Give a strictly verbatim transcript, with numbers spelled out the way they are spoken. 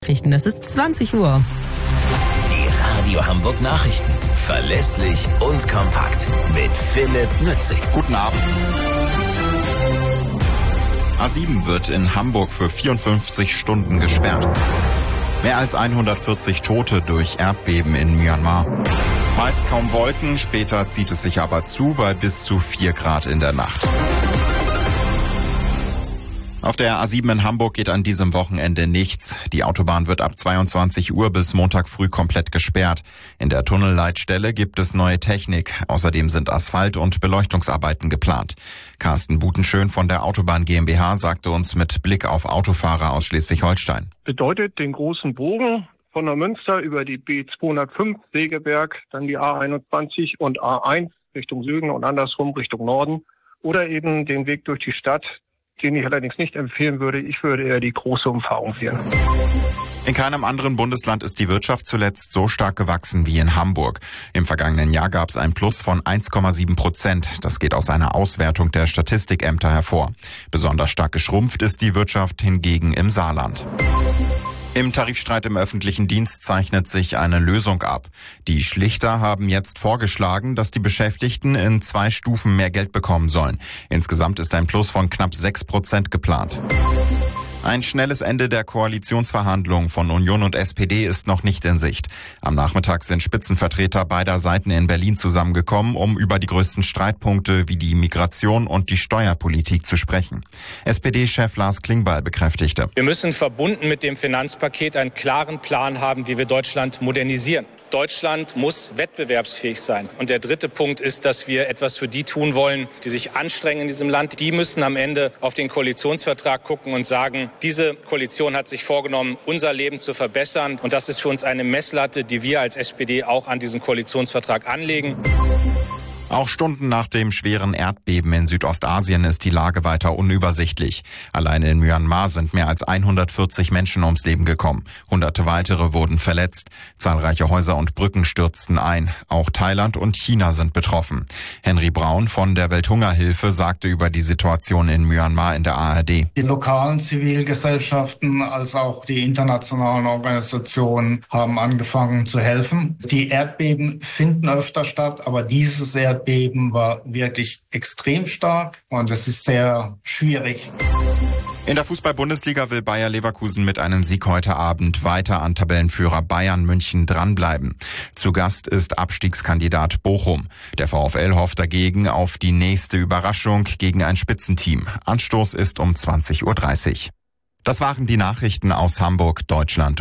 Nachrichten. Es ist zwanzig Uhr. Die Radio Hamburg Nachrichten. Verlässlich und kompakt. Mit Philipp Nützig. Guten Abend. A sieben wird in Hamburg für vierundfünfzig Stunden gesperrt. Mehr als hundertvierzig Tote durch Erdbeben in Myanmar. Meist kaum Wolken, später zieht es sich aber zu bei bis zu vier Grad in der Nacht. Auf der A sieben in Hamburg geht an diesem Wochenende nichts. Die Autobahn wird ab zweiundzwanzig Uhr bis Montag früh komplett gesperrt. In der Tunnelleitstelle gibt es neue Technik. Außerdem sind Asphalt- und Beleuchtungsarbeiten geplant. Carsten Butenschön von der Autobahn GmbH sagte uns mit Blick auf Autofahrer aus Schleswig-Holstein. Bedeutet den großen Bogen von der Münster über die B zweihundertfünf Segeberg, dann die A einundzwanzig und A eins Richtung Süden und andersrum Richtung Norden. Oder eben den Weg durch die Stadt, den ich allerdings nicht empfehlen würde. Ich würde eher die große Umfahrung wählen. In keinem anderen Bundesland ist die Wirtschaft zuletzt so stark gewachsen wie in Hamburg. Im vergangenen Jahr gab es ein Plus von eins Komma sieben Prozent. Das geht aus einer Auswertung der Statistikämter hervor. Besonders stark geschrumpft ist die Wirtschaft hingegen im Saarland. Im Tarifstreit im öffentlichen Dienst zeichnet sich eine Lösung ab. Die Schlichter haben jetzt vorgeschlagen, dass die Beschäftigten in zwei Stufen mehr Geld bekommen sollen. Insgesamt ist ein Plus von knapp sechs Prozent geplant. Ein schnelles Ende der Koalitionsverhandlungen von Union und S P D ist noch nicht in Sicht. Am Nachmittag sind Spitzenvertreter beider Seiten in Berlin zusammengekommen, um über die größten Streitpunkte wie die Migration und die Steuerpolitik zu sprechen. S P D-Chef Lars Klingbeil bekräftigte: Wir müssen verbunden mit dem Finanzpaket einen klaren Plan haben, wie wir Deutschland modernisieren. Deutschland muss wettbewerbsfähig sein. Und der dritte Punkt ist, dass wir etwas für die tun wollen, die sich anstrengen in diesem Land. Die müssen am Ende auf den Koalitionsvertrag gucken und sagen, diese Koalition hat sich vorgenommen, unser Leben zu verbessern. Und das ist für uns eine Messlatte, die wir als S P D auch an diesen Koalitionsvertrag anlegen. Auch Stunden nach dem schweren Erdbeben in Südostasien ist die Lage weiter unübersichtlich. Allein in Myanmar sind mehr als hundertvierzig Menschen ums Leben gekommen. Hunderte weitere wurden verletzt. Zahlreiche Häuser und Brücken stürzten ein. Auch Thailand und China sind betroffen. Henry Braun von der Welthungerhilfe sagte über die Situation in Myanmar in der A R D: Die lokalen Zivilgesellschaften als auch die internationalen Organisationen haben angefangen zu helfen. Die Erdbeben finden öfter statt, aber dieses Erdbeben Erdbeben war wirklich extrem stark und es ist sehr schwierig. In der Fußball-Bundesliga will Bayer Leverkusen mit einem Sieg heute Abend weiter an Tabellenführer Bayern München dranbleiben. Zu Gast ist Abstiegskandidat Bochum. Der VfL hofft dagegen auf die nächste Überraschung gegen ein Spitzenteam. Anstoß ist um zwanzig Uhr dreißig. Das waren die Nachrichten aus Hamburg, Deutschland